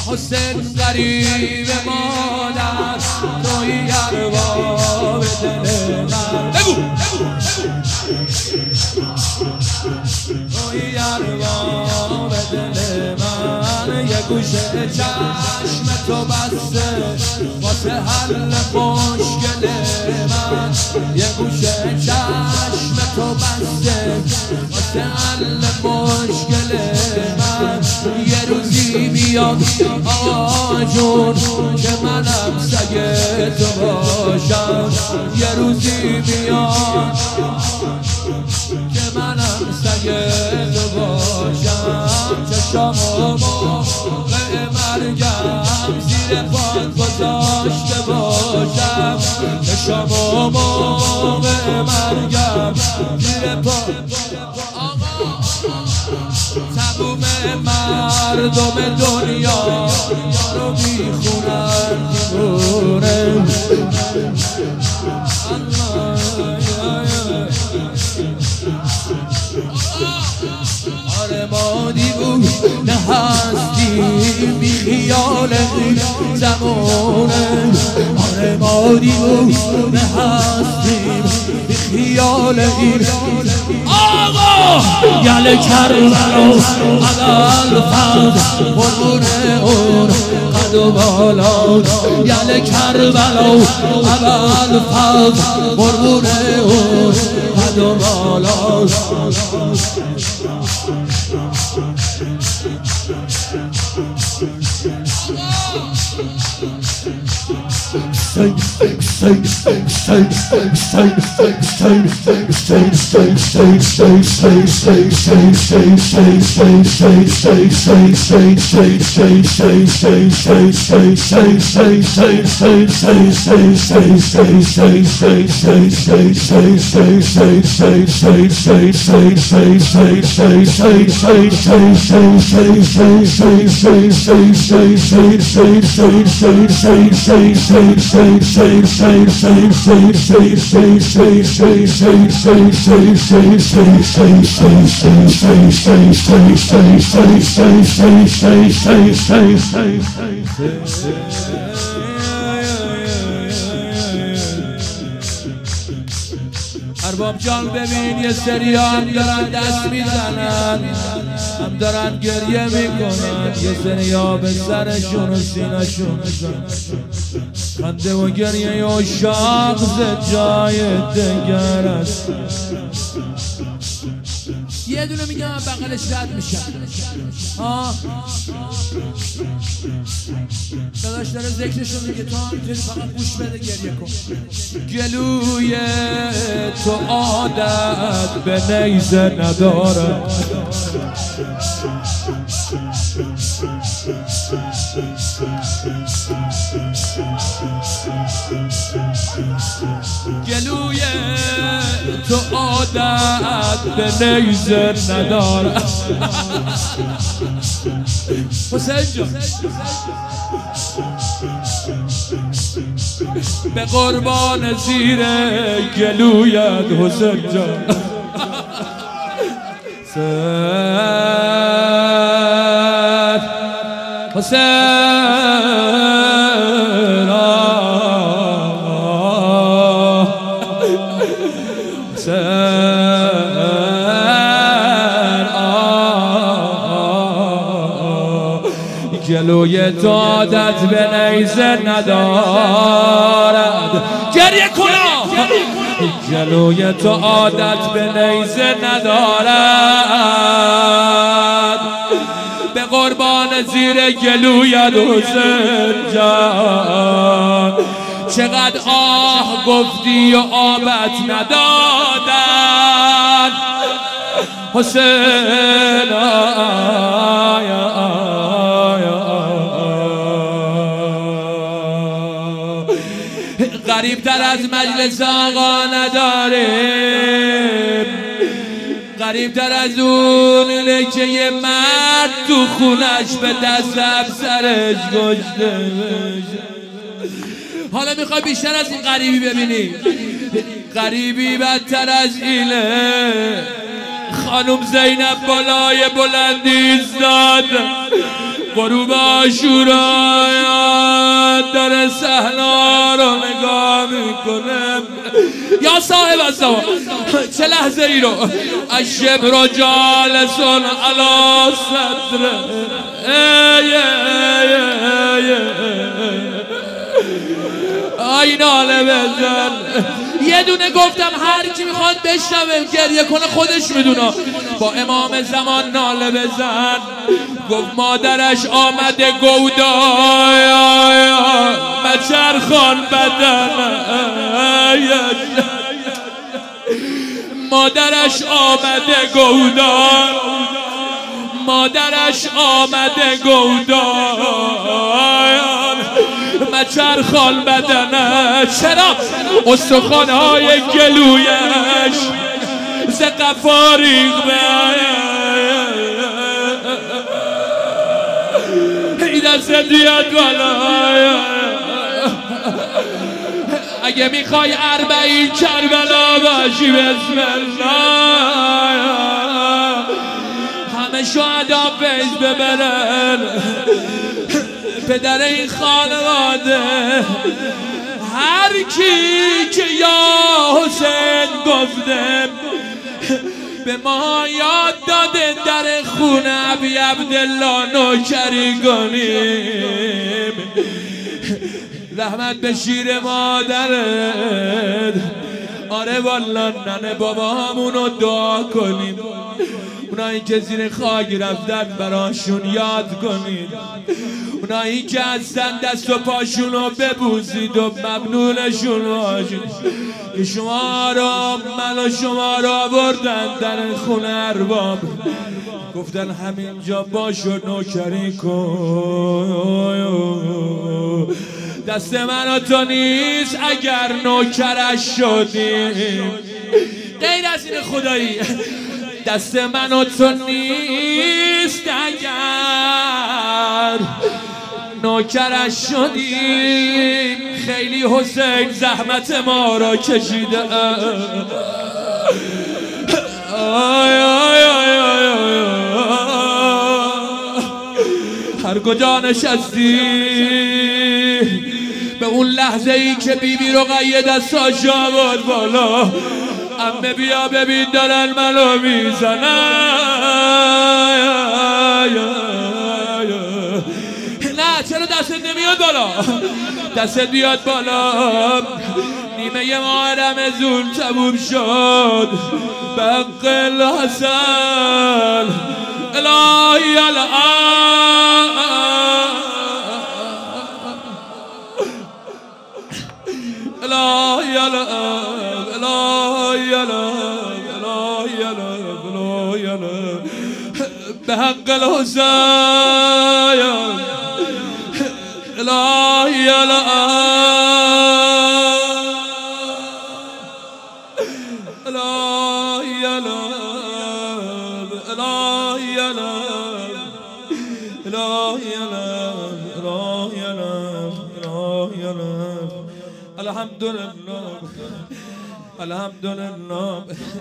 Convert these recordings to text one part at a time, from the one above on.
حسین غریب مادر توی ارباب دل من توی ارباب دل من یه گوشه چشم تو بسته واسه حل مشکل من یه گوشه چشم تو بسته واسه حل مشکل من یه روزی میاد آقا جون که منم سگ تو باشم یه روزی میاد که منم سگ تو باشم چشامو موقع مرگم زیر پات گذاشته باشم چشامو موقع مرگم زیر پات تموم مردم دنیا رو میخونن دیوونه آره ما دیوونه هستیم بی خیال این زمونه آره ما دیوونه هستیم بی خیال این آقا یل کربلا اول فرد قربون اون قد و بالا یل کربلا اول فرد قربون اون قد و بالا ارباب جان ببین یه سری هم دارن دست میزنن هم دارن گریه میکنن یه سری ها به سرشون و سینشون خنده و گریه و شاق ز جای دگر است یه دونه میگم بغلش رد میشم داداش داره ذکرشون میگه تو هم میتونی فقط گوش بده گریه کن گلوی تو عادت به نیزه نداره گلوی تو عادت به نیزه نداره حسین جان به قربان زیر گلویت حسین جان حسین گلوی تو عادت به نیزه ندارد گریه کنا گلوی تو عادت به نیزه ندارد به قربان زیر گلویت حسین جان چقدر آه گفتی و آبت ندادن حسین غریب تر از مجلس آقا نداریم غریب تر از اونه که یه مرد تو خونش به دست افسرش کشته بشه حالا میخوای بیشتر از این غریبی ببینی غریبی بدتر از اینه خانم زینب بالای بلندی ایستاد غروب عاشورا در صحرا رو نگاه میکنه. یا صاحب الزمان چه لحظه ای رو الشبر جالسون علی صدره آی ناله بزن. یه دونه گفتم هر کی میخواد بشنوه گریه کنه خودش میدونه. با امام زمان ناله بزن. گفت مادرش آمده گودای مچرخان بدن. مادرش آمده گودای مادرش آمده گودان مچرخان بدنه. چرا؟ استخوان‌های گلویش ز قفا ریخته. این دست بیاد بالا. اگه میخوای 40 کربلا باشی بسم الله. همه شهدا فیض ببرن. پدر این خانواده هر کی که یا حسین گفته به ما یاد داده در خونه ابی عبدالله نوکری کنیم. رحمت به شیر مادرت. آره والا ننه بابا همونو دعا کنیم. اونایی که زیر خاک رفتن براشون یاد کنید. اونایی که هستن دست و پاشونو ببوسید و ممنونشون باشید که شما را من و شما را آوردن در خونه ارباب. گفتن همینجا باش و نوکری کن. دست من و تو نیست اگر نوکرش شدیم. غیر از این خدایی دست من و تو نیست اگر نوکرش شدیم. خیلی حسین زحمت ما را کشیده. هر کجا نشستی به اون لحظه ای که بیبی رقیه دستاشو آورد بالا. عمه بیا ببین دارن منو میزنن. نه چرا دستت نمیاد بالا؟ دستت بیاد بالا. نیمه ماه رمضان تموم شد. بق الحسن الهی الان الهی الان الهی الان الهی الان الهی الان بحق الحسین الهی الان الهی الان الهی الان الهی الان الهی الان الهی الان الحمدلله الحمدلله.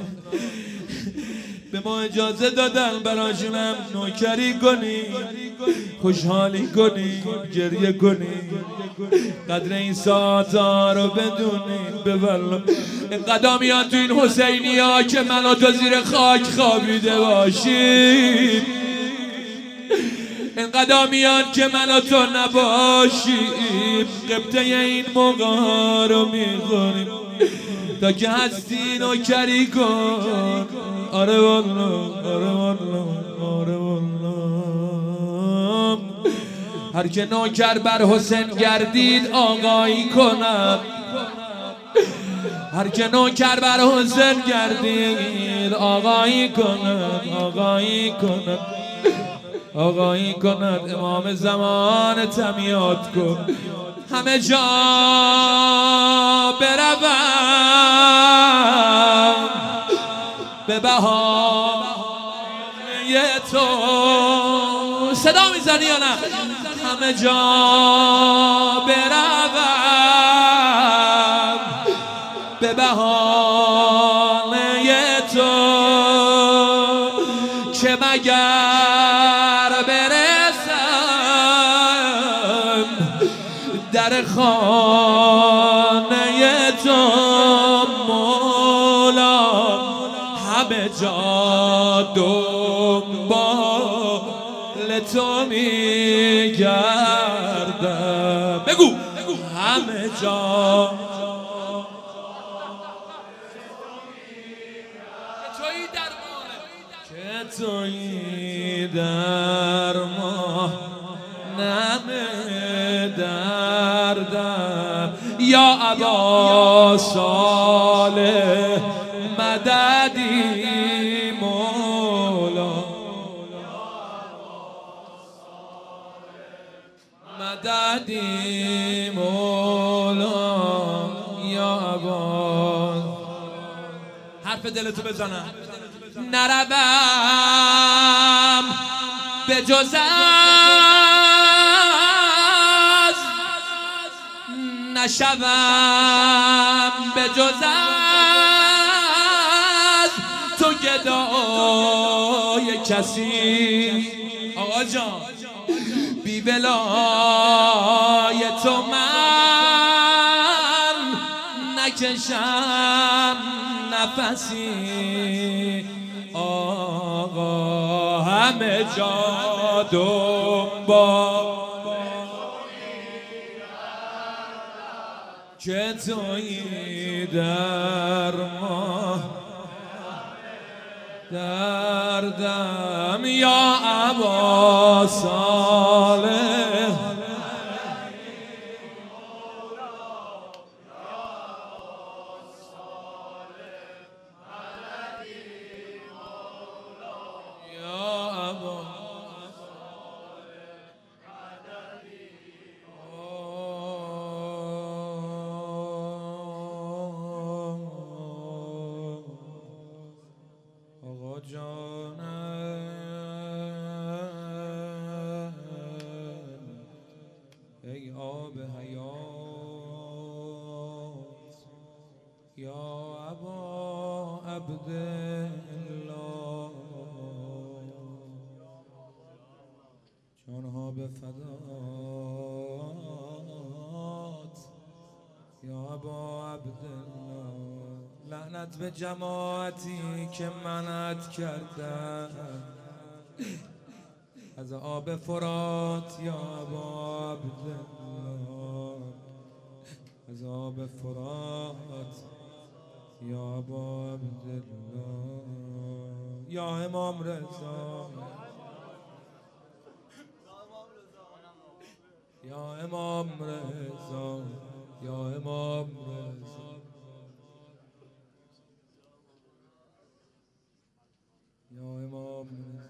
به ما اجازه دادن براشونم نوکری کنی، خوشحالی کنی، گریه کنی، قدر این ساعتها رو بدونی. به والله اینقدر میان تو این حسینی ها که من و تو زیر خاک خوابیده باشیم. اینقدر میان که من و تو نباشیم. قبطه این موقع ها رو میخوریم تا که هستی نوکری کن. آره والله آره والله آره والله. هر که نوکر بر حسین گردید آقایی کنم. هر که نوکر بر حسین گردید آقایی کنم. آقایی کنم آقایی کند. امام زمان تمیاد کن. همه جا بروم به بهانه تو. صدا میزنی یا نه؟ همه جا بروم به بهانه تو که مگر برسم در خانه تو مولا، همه جا دنبال تو میگردم. بگو همه جا که تویی درمان دردم. یا ابا صالح مددی مولا، مددی مولا. یا ابا حرف دلتو بزنم. نروم به جز از، نشوم به جز از تو گدای کسی. آقا جان بی ولای تو من نکشم نفسی. آقا همه جا دنبال که تویی درمان دردم. یا ابا صالح ای آب حیات، یا ابا عبدالله، جانها به فدات، یا ابا عبدالله. لعنت به جماعتی که منعت کردن از آب فرات، یا ابا عبدالله، از آب فرات، یا ابا عبدالله. یا امام رضا، یا امام رضا، یا امام رضا، یا امام رضا.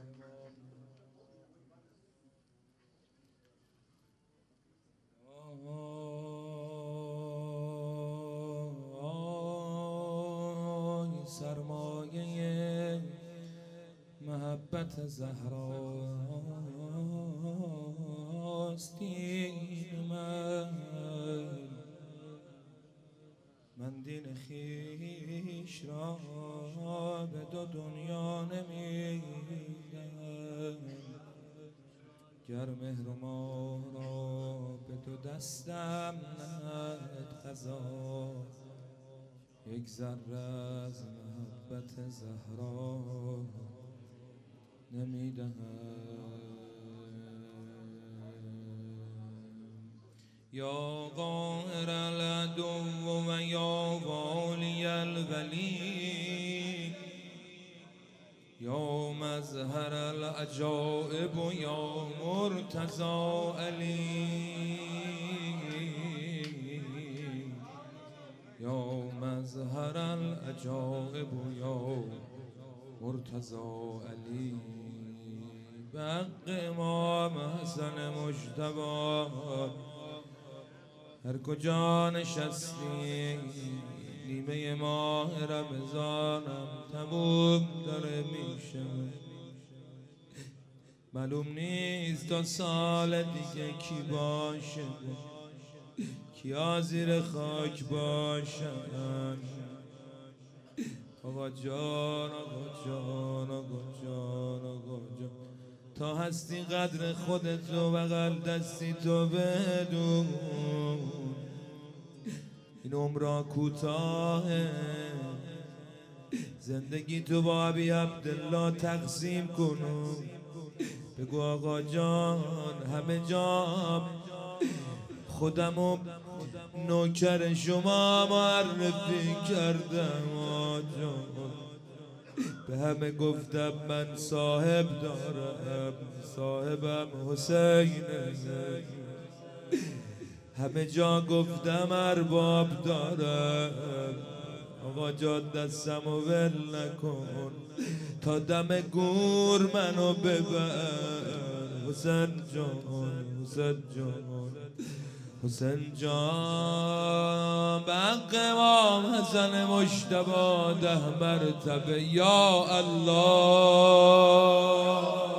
سرمایه محبت زهراست دین من دین خویش را به دو دنیا نمیدم. گر مهر ما را به دو دستم نهد قضا، یک ذره از محبت زهرا نمیدهم. یا قاهر العدو و یا والی الولی، یا مظهر العجائب و یا مرتضی علی، یا مظهر العجائب و یا مرتضی علی. به حق امام حسن مجتبی هر کجا نشستی، نیمه ماه رمضانم تموم داره میشه. معلوم نیست تا سال دیگه کی باشه، کیا زیر خاک باشن. آقا جان، آقا جان، آقا جان، آقا جان، تا هستی قدر خودتو بغل دستی تو بدون. این عمرا کوتاهه، زندگی تو با ابی عبدالله تقسیم کنو. بگو آقا جان همه جام خودمو نوکر شما معرفی کردم آجان. به همه گفتم من صاحب دارم، صاحبم حسینه. همه جا گفتم ارباب دارم، آقا جان دستمو ول نکن تا دم گور منو ببر. حسین جان حسین جان حسین جان به حق امام حسن مجتبی 10 مرتبه یا الله.